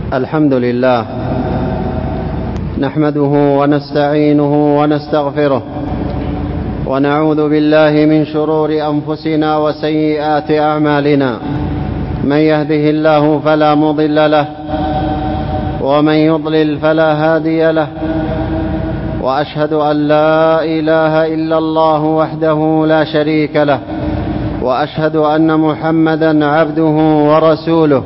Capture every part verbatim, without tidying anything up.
الحمد لله نحمده ونستعينه ونستغفره ونعوذ بالله من شرور أنفسنا وسيئات أعمالنا. من يهده الله فلا مضل له ومن يضلل فلا هادي له، وأشهد أن لا إله إلا الله وحده لا شريك له، وأشهد أن محمدا عبده ورسوله.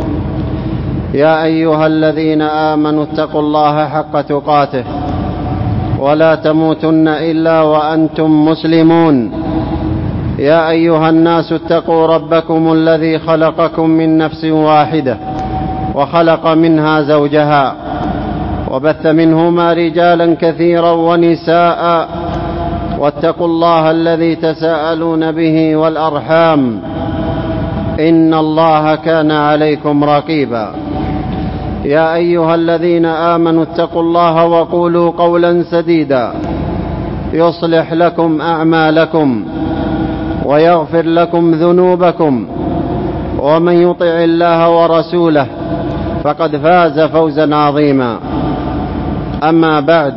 يا أيها الذين آمنوا اتقوا الله حق تقاته ولا تموتن إلا وأنتم مسلمون. يا أيها الناس اتقوا ربكم الذي خلقكم من نفس واحدة وخلق منها زوجها وبث منهما رجالا كثيرا ونساء، واتقوا الله الذي تساءلون به والأرحام إن الله كان عليكم رقيبا. يا أيها الذين آمنوا اتقوا الله وقولوا قولا سديدا يصلح لكم أعمالكم ويغفر لكم ذنوبكم، ومن يطع الله ورسوله فقد فاز فوزا عظيما. أما بعد،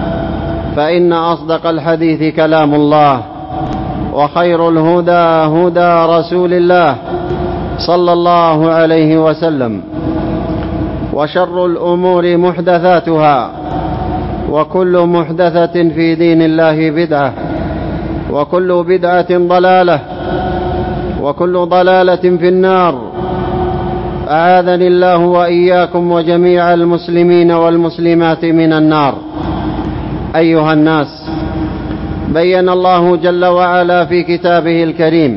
فإن أصدق الحديث كلام الله، وخير الهدى هدى رسول الله صلى الله عليه وسلم، وشر الأمور محدثاتها، وكل محدثة في دين الله بدعة، وكل بدعة ضلالة، وكل ضلالة في النار. أعاذني الله وإياكم وجميع المسلمين والمسلمات من النار. أيها الناس، بين الله جل وعلا في كتابه الكريم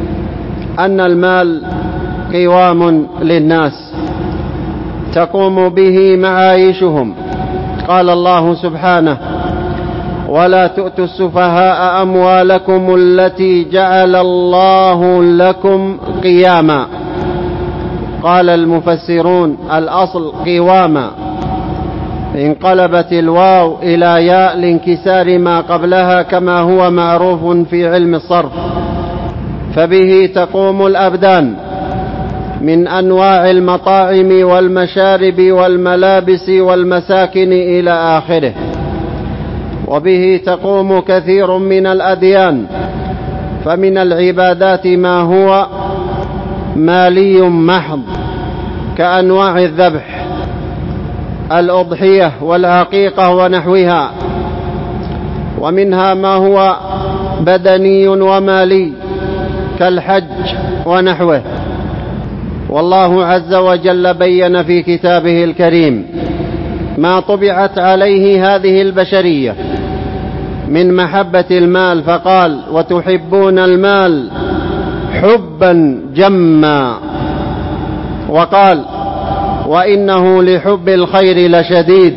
أن المال قوام للناس تقوم به معايشهم. قال الله سبحانه: ولا تؤتوا السفهاء أموالكم التي جعل الله لكم قياما. قال المفسرون: الأصل قواما، انقلبت الواو إلى ياء لانكسار ما قبلها كما هو معروف في علم الصرف، فبه تقوم الأبدان من أنواع المطاعم والمشارب والملابس والمساكن إلى آخره. وبه تقوم كثير من الأديان، فمن العبادات ما هو مالي محض كأنواع الذبح، الأضحية والعقيقة ونحوها، ومنها ما هو بدني ومالي كالحج ونحوه. والله عز وجل بين في كتابه الكريم ما طبعت عليه هذه البشرية من محبة المال، فقال: وتحبون المال حبا جما. وقال: وإنه لحب الخير لشديد.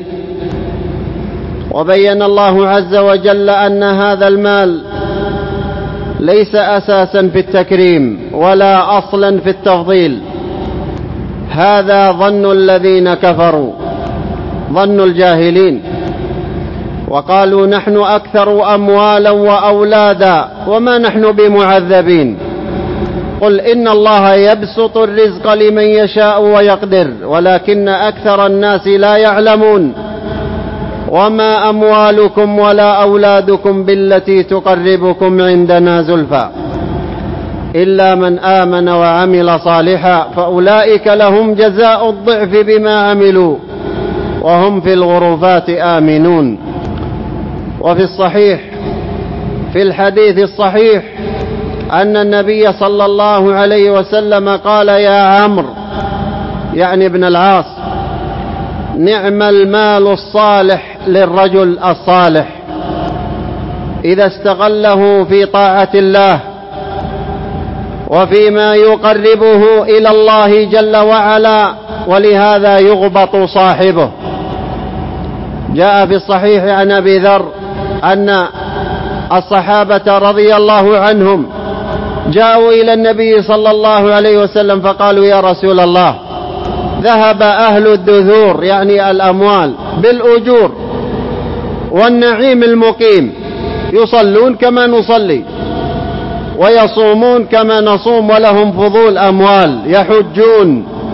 وبين الله عز وجل أن هذا المال ليس أساسا في التكريم ولا أصلا في التفضيل. هذا ظن الذين كفروا، ظن الجاهلين، وقالوا: نحن أكثر أموالا وأولادا وما نحن بمعذبين. قل إن الله يبسط الرزق لمن يشاء ويقدر ولكن أكثر الناس لا يعلمون. وما أموالكم ولا أولادكم بالتي تقربكم عندنا زلفى إلا من آمن وعمل صالحا فأولئك لهم جزاء الضعف بما عملوا وهم في الغرفات آمنون. وفي الصحيح في الحديث الصحيح أن النبي صلى الله عليه وسلم قال: يا عمرو، يعني ابن العاص، نعم المال الصالح للرجل الصالح إذا استغله في طاعة الله وفيما يقربه إلى الله جل وعلا، ولهذا يغبط صاحبه. جاء في الصحيح عن أبي ذر أن الصحابة رضي الله عنهم جاءوا إلى النبي صلى الله عليه وسلم فقالوا: يا رسول الله، ذهب أهل الدثور يعني الأموال بالأجور والنعيم المقيم، يصلون كما نصلي ويصومون كما نصوم ولهم فضول أموال، يحجون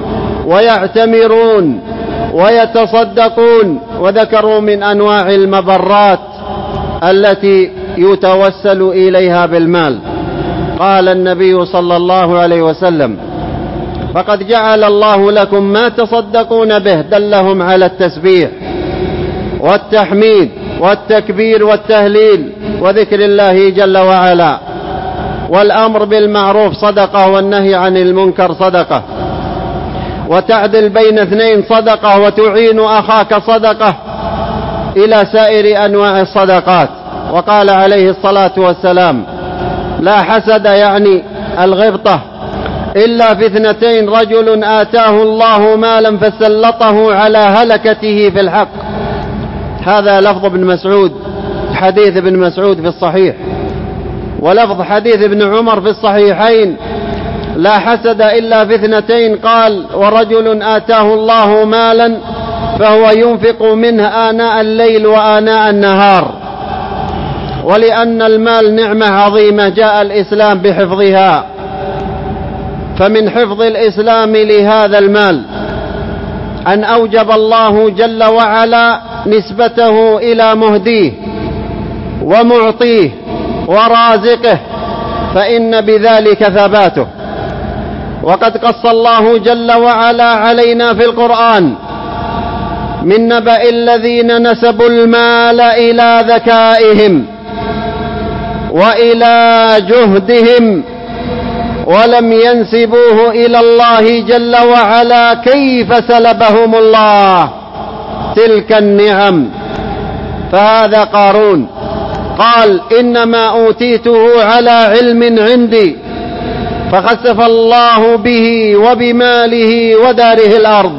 ويعتمرون ويتصدقون، وذكروا من أنواع المبرات التي يتوسل إليها بالمال. قال النبي صلى الله عليه وسلم: فقد جعل الله لكم ما تصدقون به. دلهم على التسبيح والتحميد والتكبير والتهليل وذكر الله جل وعلا، والأمر بالمعروف صدقة، والنهي عن المنكر صدقة، وتعدل بين اثنين صدقة، وتعين أخاك صدقة، إلى سائر أنواع الصدقات. وقال عليه الصلاة والسلام: لا حسد، يعني الغبطة، إلا في اثنتين: رجل آتاه الله مالا فسلطه على هلكته في الحق. هذا لفظ ابن مسعود، حديث ابن مسعود في الصحيح، ولفظ حديث ابن عمر في الصحيحين: لا حسد إلا في اثنتين، قال: ورجل آتاه الله مالا فهو ينفق منه آناء الليل وآناء النهار. ولأن المال نعمة عظيمة جاء الإسلام بحفظها، فمن حفظ الإسلام لهذا المال أن أوجب الله جل وعلا نسبته إلى مهديه ومعطيه ورازقه، فإن بذلك ثباته. وقد قص الله جل وعلا علينا في القرآن من نبأ الذين نسبوا المال إلى ذكائهم وإلى جهدهم ولم ينسبوه إلى الله جل وعلا، كيف سلبهم الله تلك النعم. فهذا قارون قال: إنما أوتيته على علم عندي، فخسف الله به وبماله وداره الأرض.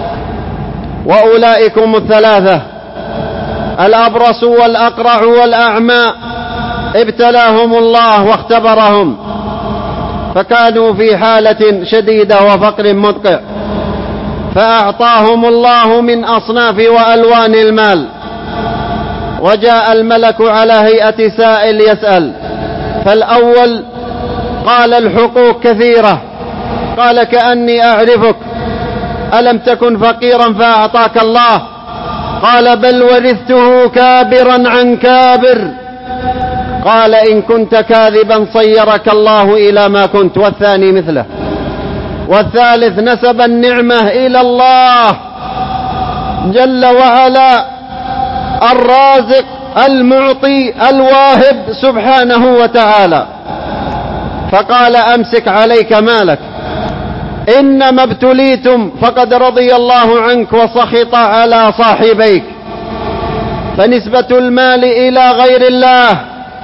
وأولئكم الثلاثة: الأبرص والأقرع والأعمى ابتلاهم الله واختبرهم، فكانوا في حالة شديدة وفقر مدقع، فأعطاهم الله من أصناف وألوان المال. وجاء الملك على هيئة سائل يسأل، فالأول قال: الحقوق كثيرة. قال: كأني أعرفك، ألم تكن فقيرا فأعطاك الله؟ قال: بل ورثته كابرا عن كابر. قال: إن كنت كاذبا صيرك الله إلى ما كنت. والثاني مثله. والثالث نسب النعمة إلى الله جل وعلا، الرازق المعطي الواهب سبحانه وتعالى، فقال: أمسك عليك مالك، إنما ابتليتم، فقد رضي الله عنك وسخط على صاحبيك. فنسبة المال إلى غير الله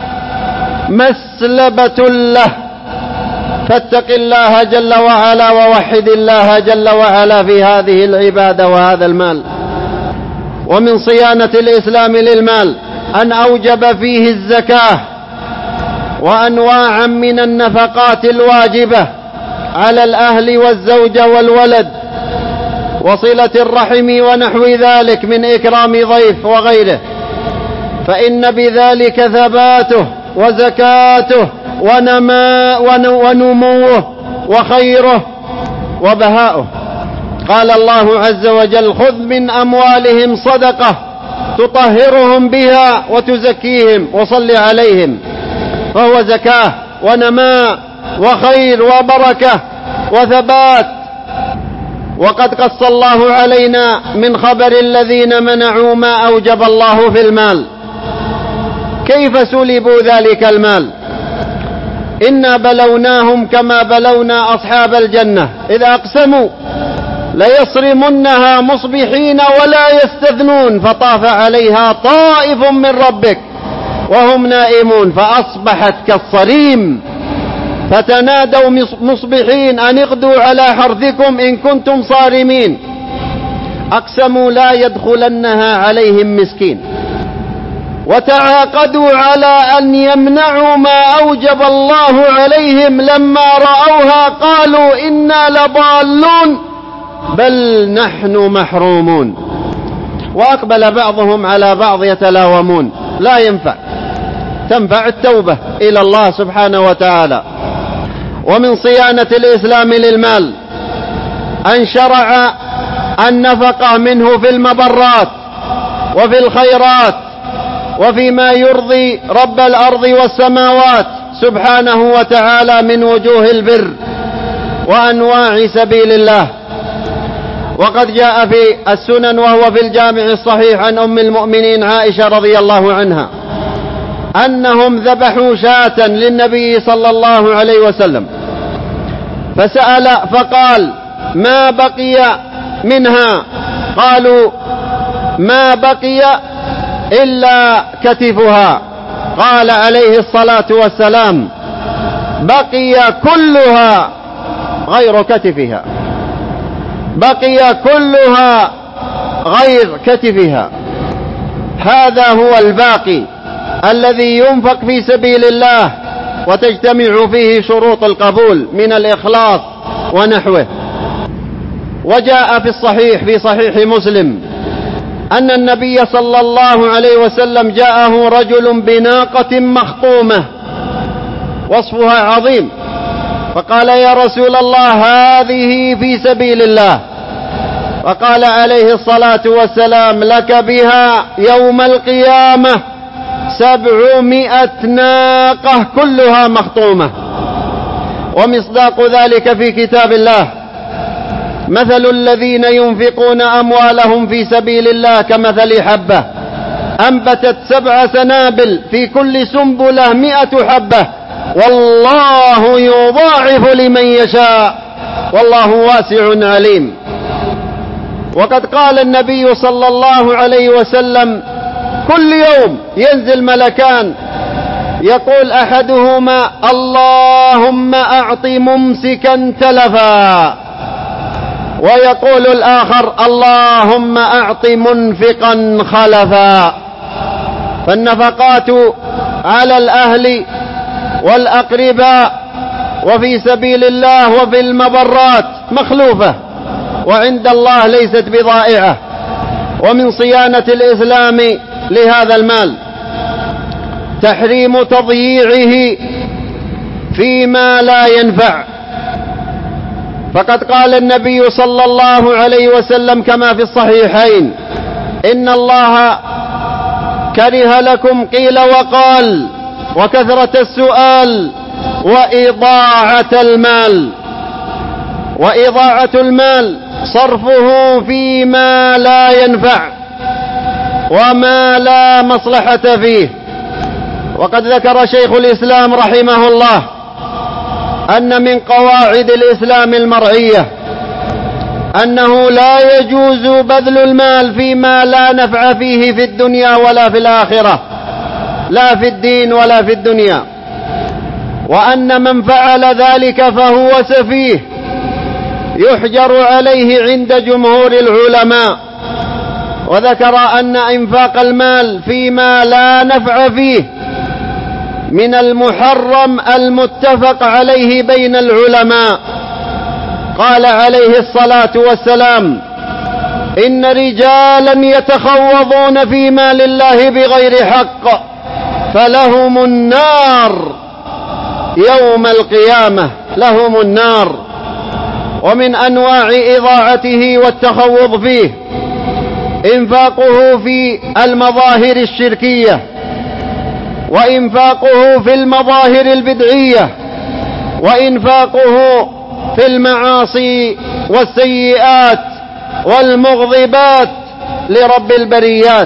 مسلبة له، فاتق الله جل وعلا ووحد الله جل وعلا في هذه العبادة وهذا المال. ومن صيانة الإسلام للمال أن أوجب فيه الزكاة وأنواعا من النفقات الواجبة على الأهل والزوجة والولد وصلة الرحم ونحو ذلك من إكرام ضيف وغيره، فإن بذلك ثباته وزكاته ونماء ونموه وخيره وبهاؤه. قال الله عز وجل: خذ من أموالهم صدقة تطهرهم بها وتزكيهم وصل عليهم. فهو زكاة ونماء وخير وبركة وثبات. وقد قص الله علينا من خبر الذين منعوا ما أوجب الله في المال، كيف سلبوا ذلك المال. إنا بلوناهم كما بلونا أصحاب الجنة إذ أقسموا ليصرمنها مصبحين ولا يستثنون، فطاف عليها طائف من ربك وهم نائمون فأصبحت كالصريم، فتنادوا مصبحين أن اغدوا على حرثكم إن كنتم صارمين. أقسموا لا يدخلنها عليهم مسكين، وتعاقدوا على أن يمنعوا ما أوجب الله عليهم، لما رأوها قالوا إنا لضالون بل نحن محرومون. وأقبل بعضهم على بعض يتلاومون. لا ينفع، تنفع التوبة إلى الله سبحانه وتعالى. ومن صيانة الإسلام للمال أن شرع النفقة منه في المبرات وفي الخيرات وفيما يرضي رب الأرض والسماوات سبحانه وتعالى من وجوه البر وأنواع سبيل الله. وقد جاء في السنن وهو في الجامع الصحيح عن أم المؤمنين عائشة رضي الله عنها أنهم ذبحوا شاة للنبي صلى الله عليه وسلم، فسأل فقال: ما بقي منها؟ قالوا: ما بقي إلا كتفها. قال عليه الصلاة والسلام: بقي كلها غير كتفها، بقي كلها غير كتفها. هذا هو الباقي الذي ينفق في سبيل الله وتجتمع فيه شروط القبول من الإخلاص ونحوه. وجاء في الصحيح في صحيح مسلم أن النبي صلى الله عليه وسلم جاءه رجل بناقة مخطومة وصفها عظيم، فقال: يا رسول الله هذه في سبيل الله. فقال عليه الصلاة والسلام: لك بها يوم القيامة سبعمائة ناقة كلها مخطومة. ومصداق ذلك في كتاب الله: مثل الذين ينفقون أموالهم في سبيل الله كمثل حبة أنبتت سبع سنابل في كل سنبلة مئة حبة والله يضاعف لمن يشاء والله واسع عليم. وقد قال النبي صلى الله عليه وسلم: كل يوم ينزل ملكان يقول أحدهما: اللهم أعط ممسكا تلفا، ويقول الآخر: اللهم أعط منفقا خلفا. فالنفقات على الأهل والأقرباء وفي سبيل الله وفي المبرات مخلوفة وعند الله ليست بضائعة. ومن صيانة الإسلام لهذا المال تحريم تضييعه فيما لا ينفع، فقد قال النبي صلى الله عليه وسلم كما في الصحيحين: إن الله كره لكم قيل وقال وكثرة السؤال وإضاعة المال. وإضاعة المال صرفه فيما لا ينفع وما لا مصلحة فيه. وقد ذكر شيخ الإسلام رحمه الله أن من قواعد الإسلام المرعية أنه لا يجوز بذل المال فيما لا نفع فيه في الدنيا ولا في الآخرة، لا في الدين ولا في الدنيا، وأن من فعل ذلك فهو سفيه يحجر عليه عند جمهور العلماء. وذكر أن إنفاق المال فيما لا نفع فيه من المحرم المتفق عليه بين العلماء. قال عليه الصلاة والسلام: إن رجالا يتخوضون في مال الله بغير حق فلهم النار يوم القيامة، لهم النار. ومن أنواع إضاعته والتخوض فيه إنفاقه في المظاهر الشركية، وإنفاقه في المظاهر البدعية، وإنفاقه في المعاصي والسيئات والمغضبات لرب البريات.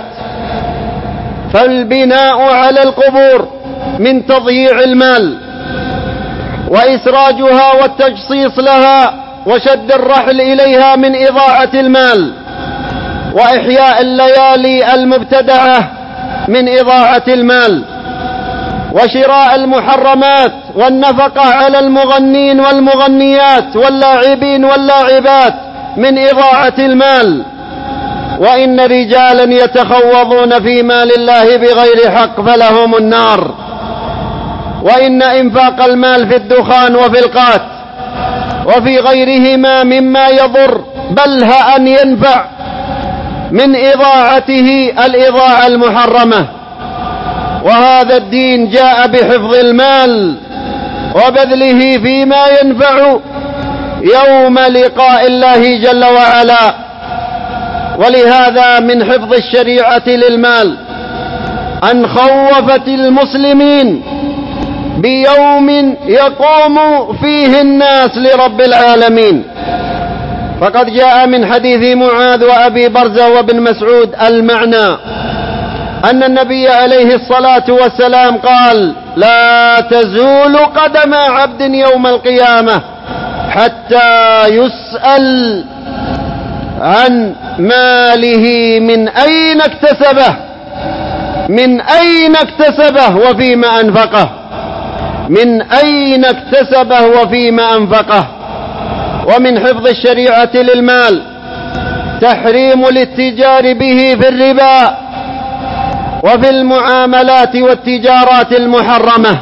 فالبناء على القبور من تضييع المال، وإسراجها والتجصيص لها وشد الرحل إليها من إضاعة المال، وإحياء الليالي المبتدعة من إضاعة المال، وشراء المحرمات والنفقة على المغنين والمغنيات واللاعبين واللاعبات من إضاعة المال. وإن رجالا يتخوضون في مال الله بغير حق فلهم النار. وإن إنفاق المال في الدخان وفي القات وفي غيرهما مما يضر بل أن ينفع من إضاعته الإضاعة المحرمة. وهذا الدين جاء بحفظ المال وبذله فيما ينفع يوم لقاء الله جل وعلا. ولهذا من حفظ الشريعة للمال أن خوفت المسلمين بيوم يقوم فيه الناس لرب العالمين. فقد جاء من حديث معاذ وأبي برزة وابن مسعود المعنى أن النبي عليه الصلاة والسلام قال: لا تزول قدم عبد يوم القيامة حتى يسأل عن ماله من أين اكتسبه من أين اكتسبه وفيما أنفقه من أين اكتسبه وفيما أنفقه. ومن حفظ الشريعة للمال تحريم الاتجار به في الربا وفي المعاملات والتجارات المحرمة،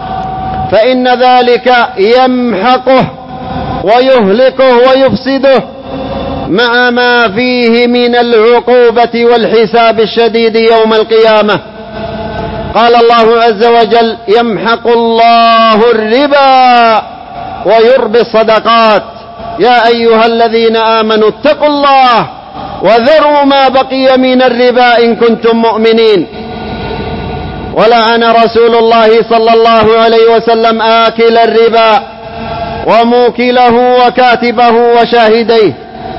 فإن ذلك يمحقه ويهلكه ويفسده مع ما فيه من العقوبة والحساب الشديد يوم القيامة. قال الله عز وجل: يمحق الله الربا ويربي الصدقات. يا أيها الذين آمنوا اتقوا الله وذروا ما بقي من الربا إن كنتم مؤمنين. ولعن رسول الله صلى الله عليه وسلم آكل الربا وموكله وكاتبه وشاهديه.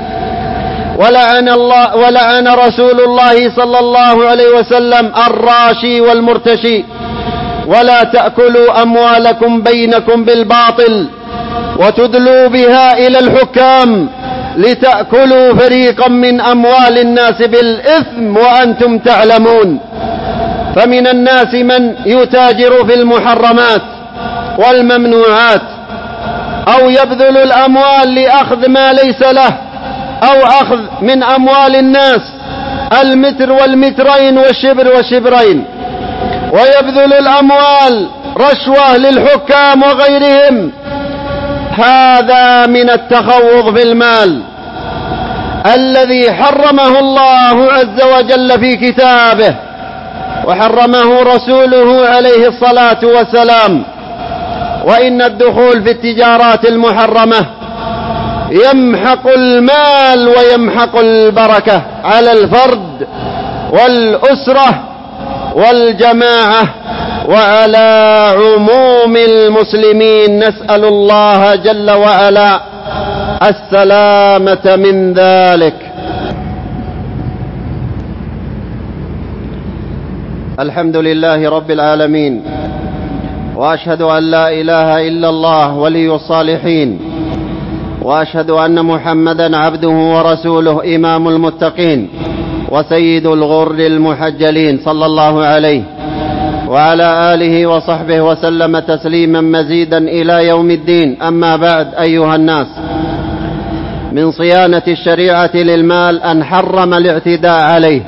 ولعن, الله ولعن رسول الله صلى الله عليه وسلم الراشي والمرتشي. ولا تأكلوا أموالكم بينكم بالباطل وتدلوا بها إلى الحكام لتأكلوا فريقا من أموال الناس بالإثم وأنتم تعلمون. فمن الناس من يتاجر في المحرمات والممنوعات أو يبذل الأموال لأخذ ما ليس له أو أخذ من أموال الناس المتر والمترين والشبر والشبرين، ويبذل الأموال رشوة للحكام وغيرهم. هذا من التخوض في المال الذي حرمه الله عز وجل في كتابه وحرمه رسوله عليه الصلاة والسلام. وإن الدخول في التجارات المحرمة يمحق المال ويمحق البركة على الفرد والأسرة والجماعة وعلى عموم المسلمين. نسأل الله جل وعلا السلامة من ذلك. الحمد لله رب العالمين، وأشهد أن لا إله إلا الله ولي الصالحين، وأشهد أن محمدا عبده ورسوله إمام المتقين وسيد الغر المحجلين صلى الله عليه وعلى آله وصحبه وسلم تسليما مزيدا إلى يوم الدين. أما بعد، أيها الناس، من صيانة الشريعة للمال أن حرم الاعتداء عليه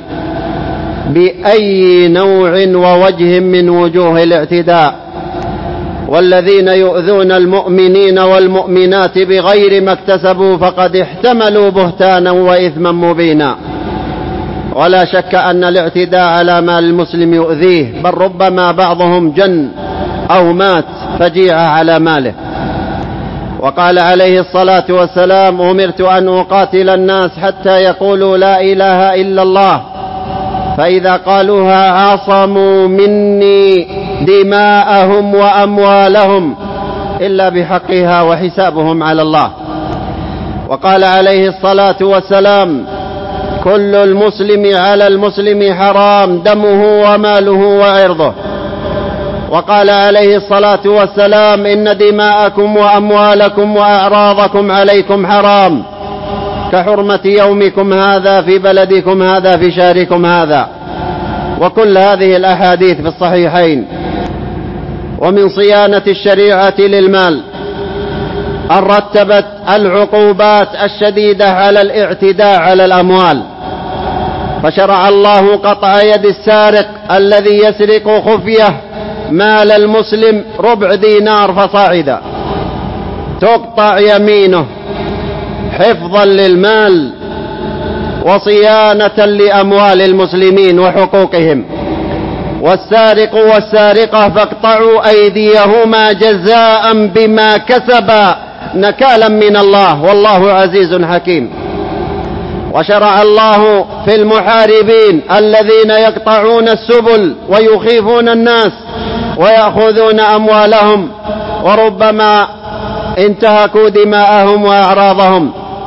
بأي نوع ووجه من وجوه الاعتداء. والذين يؤذون المؤمنين والمؤمنات بغير ما اكتسبوا فقد احتملوا بهتانا وإثما مبينا. ولا شك أن الاعتداء على مال المسلم يؤذيه، بل ربما بعضهم جن أو مات فجيع على ماله. وقال عليه الصلاة والسلام: أمرت أن أقاتل الناس حتى يقولوا لا إله إلا الله، فإذا قالوها عصموا مني دماءهم وأموالهم إلا بحقها وحسابهم على الله. وقال عليه الصلاة والسلام: كل المسلم على المسلم حرام دمه وماله وعرضه. وقال عليه الصلاة والسلام: إن دماءكم وأموالكم وأعراضكم عليكم حرام كحرمة يومكم هذا في بلدكم هذا في شهركم هذا. وكل هذه الأحاديث في الصحيحين. ومن صيانة الشريعة للمال أن رتبت العقوبات الشديدة على الاعتداء على الأموال، فشرع الله قطع يد السارق الذي يسرق خفية مال المسلم ربع دينار فصاعدا، تقطع يمينه حفظا للمال وصيانة لأموال المسلمين وحقوقهم. والسارق والسارقة فاقطعوا أيديهما جزاء بما كسبا نكالا من الله، والله عزيز حكيم. وشرع الله في المحاربين الذين يقطعون السبل ويخيفون الناس ويأخذون أموالهم وربما انتهكوا دماءهم وأعراضهم،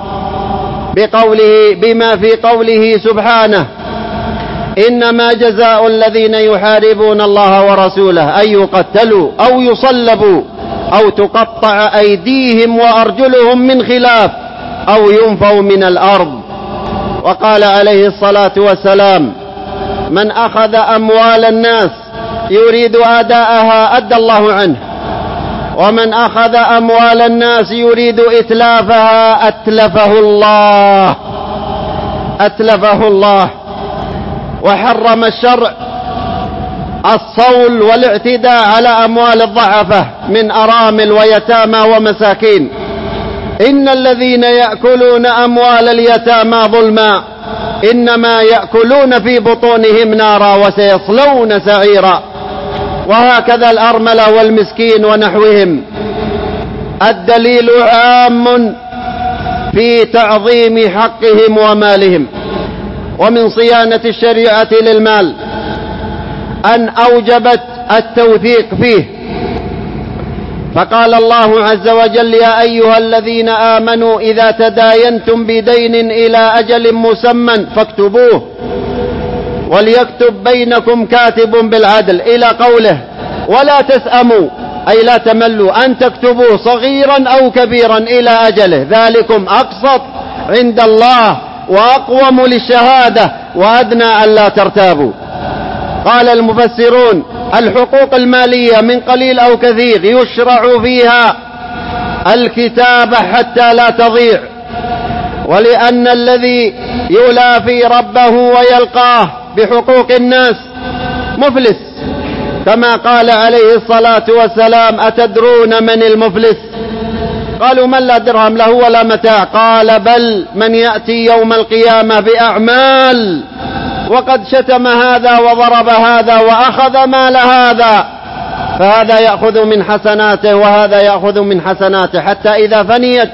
بقوله بما في قوله سبحانه: إنما جزاء الذين يحاربون الله ورسوله أن يقتلوا أو يصلبوا أو تقطع أيديهم وأرجلهم من خلاف أو ينفوا من الأرض. وقال عليه الصلاة والسلام: من أخذ أموال الناس يريد أداءها أدى الله عنه، ومن أخذ أموال الناس يريد إتلافها أتلفه الله أتلفه الله. وحرم الشرع الصول والاعتداء على أموال الضعفة من أرامل ويتامى ومساكين. إن الذين يأكلون أموال اليتامى ظلما إنما يأكلون في بطونهم نارا وسيصلون سعيرا. وهكذا الأرملة والمسكين ونحوهم. الدليل عام في تعظيم حقهم ومالهم. ومن صيانة الشريعة للمال أن أوجبت التوثيق فيه، فقال الله عز وجل: يا أيها الذين آمنوا إذا تداينتم بدين إلى أجل مسمى فاكتبوه وليكتب بينكم كاتب بالعدل، إلى قوله: ولا تسأموا، أي لا تملوا أن تكتبوه صغيرا أو كبيرا إلى أجله، ذلكم أقسط عند الله وأقوم للشهادة وأدنى أن لا ترتابوا. قال المفسرون: الحقوق المالية من قليل أو كثير يشرع فيها الكتابة حتى لا تضيع، ولأن الذي يلافي ربه ويلقاه بحقوق الناس مفلس، كما قال عليه الصلاة والسلام: أتدرون من المفلس؟ قالوا: من لا درهم له ولا متاع. قال: بل من يأتي يوم القيامة بأعمال وقد شتم هذا وضرب هذا وأخذ مال هذا، فهذا يأخذ من حسناته وهذا يأخذ من حسناته، حتى إذا فنيت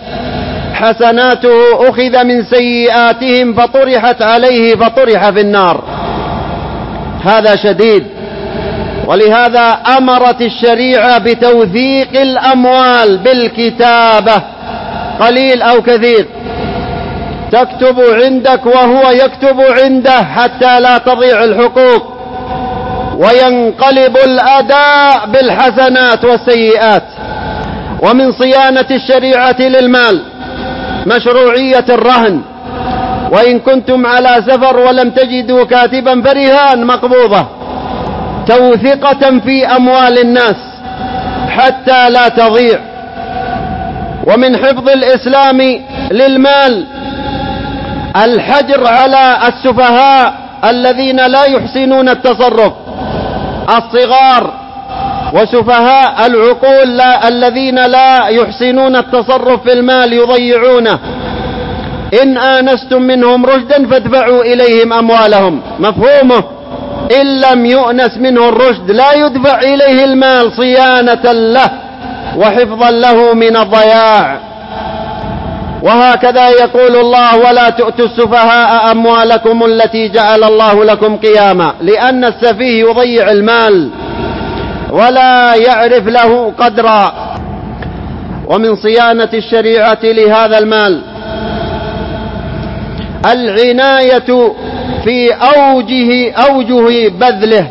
حسناته أخذ من سيئاتهم فطرحت عليه فطرح في النار. هذا شديد. ولهذا أمرت الشريعة بتوثيق الأموال بالكتابة، قليل أو كثير، تكتب عندك وهو يكتب عنده حتى لا تضيع الحقوق، وينقلب الأداء بالحسنات والسيئات. ومن صيانة الشريعة للمال مشروعية الرهن، وإن كنتم على سفر ولم تجدوا كاتبا فرهان مقبوضة، توثقة في أموال الناس حتى لا تضيع. ومن حفظ الإسلام للمال الحجر على السفهاء الذين لا يحسنون التصرف، الصغار وسفهاء العقول لا الذين لا يحسنون التصرف في المال يضيعونه. إن آنستم منهم رشدا فادفعوا إليهم أموالهم. مفهومه: إن لم يؤنس منه الرشد لا يدفع إليه المال صيانة له وحفظا له من الضياع. وهكذا يقول الله: ولا تؤتوا السفهاء أموالكم التي جعل الله لكم قياما، لأن السفيه يضيع المال ولا يعرف له قدرا. ومن صيانة الشريعة لهذا المال العناية في أوجه أوجه بذله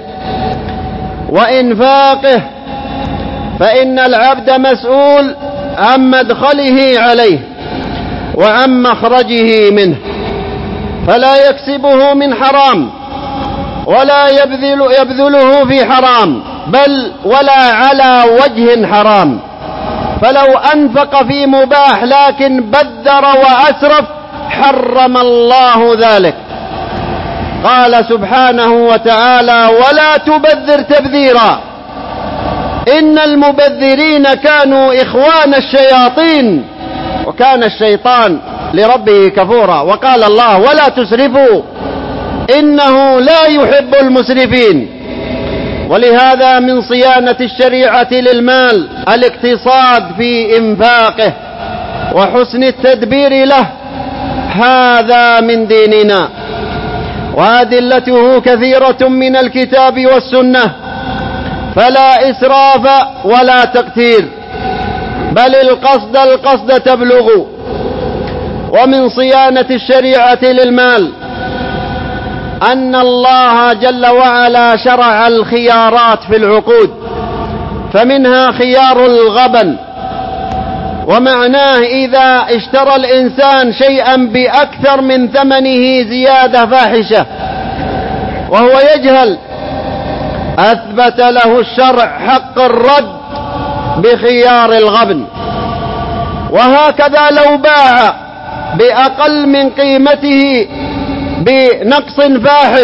وإنفاقه، فإن العبد مسؤول عن مدخله عليه وعن مخرجه منه، فلا يكسبه من حرام ولا يبذل يبذله في حرام، بل ولا على وجه حرام. فلو أنفق في مباح لكن بذر وأسرف حرم الله ذلك. قال سبحانه وتعالى: ولا تبذر تبذيرا إن المبذرين كانوا إخوان الشياطين وكان الشيطان لربه كفورا. وقال الله: ولا تسرفوا إنه لا يحب المسرفين. ولهذا من صيانة الشريعة للمال الاقتصاد في إنفاقه، وحسن التدبير له، هذا من ديننا، وأدلته كثيرة من الكتاب والسنة، فلا إسراف ولا تقتير، بل القصد القصد تبلغ. ومن صيانة الشريعة للمال أن الله جل وعلا شرع الخيارات في العقود، فمنها خيار الغبن، ومعناه إذا اشترى الإنسان شيئا بأكثر من ثمنه زيادة فاحشة وهو يجهل، أثبت له الشرع حق الرد بخيار الغبن. وهكذا لو باع بأقل من قيمته بنقص فاحش،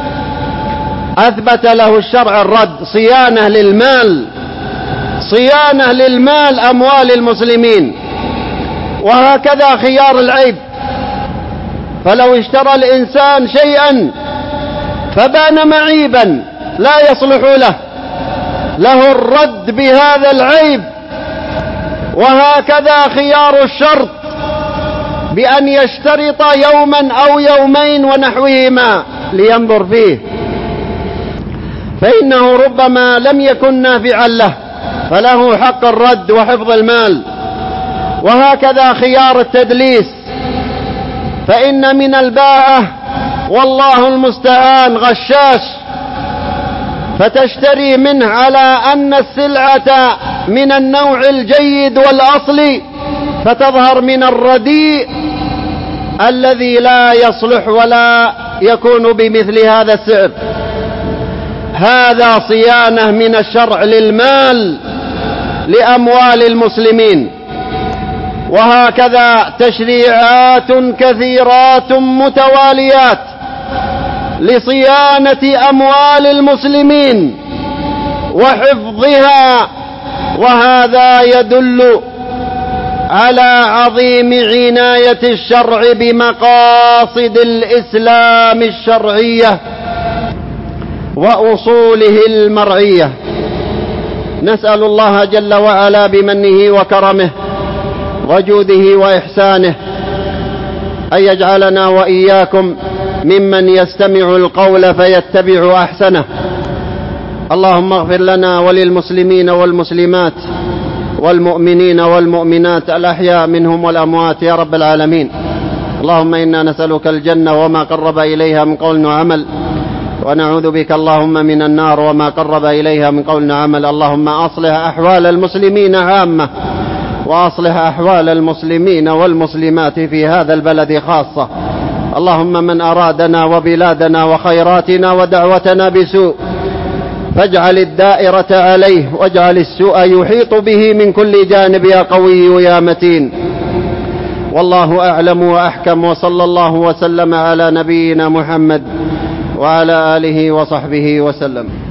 أثبت له الشرع الرد، صيانة للمال، صيانة للمال أموال المسلمين. وهكذا خيار العيب، فلو اشترى الإنسان شيئا فبان معيبا لا يصلح له، له الرد بهذا العيب. وهكذا خيار الشرط، بأن يشترط يوما أو يومين ونحوهما لينظر فيه، فإنه ربما لم يكن نافعا له، فله حق الرد وحفظ المال. وهكذا خيار التدليس، فإن من الباعة والله المستعان غشاش، فتشتري منه على أن السلعة من النوع الجيد والأصلي، فتظهر من الرديء الذي لا يصلح ولا يكون بمثل هذا السعر. هذا صيانة من الشرع للمال لأموال المسلمين. وهكذا تشريعات كثيرات متواليات لصيانة أموال المسلمين وحفظها، وهذا يدل على عظيم عناية الشرع بمقاصد الإسلام الشرعية وأصوله المرعية. نسأل الله جل وعلا بمنه وكرمه وجوده وإحسانه أن يجعلنا وإياكم ممن يستمع القول فيتبع أحسنه. اللهم اغفر لنا وللمسلمين والمسلمات والمؤمنين والمؤمنات الأحياء منهم والأموات يا رب العالمين. اللهم إنا نسألك الجنة وما قرب إليها من قول وعمل، ونعوذ بك اللهم من النار وما قرب إليها من قول وعمل. اللهم أصلح أحوال المسلمين عامة، وأصلح أحوال المسلمين والمسلمات في هذا البلد خاصة. اللهم من أرادنا وبلادنا وخيراتنا ودعوتنا بسوء فاجعل الدائرة عليه، واجعل السوء يحيط به من كل جانب يا قوي يا متين. والله أعلم وأحكم، وصلى الله وسلم على نبينا محمد وعلى آله وصحبه وسلم.